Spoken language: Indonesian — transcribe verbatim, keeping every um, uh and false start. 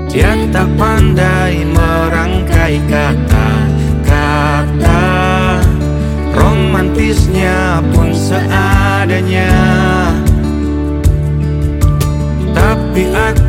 yang tak pandai merangkai kata-kata. Romantisnya pun seadanya, tapi aku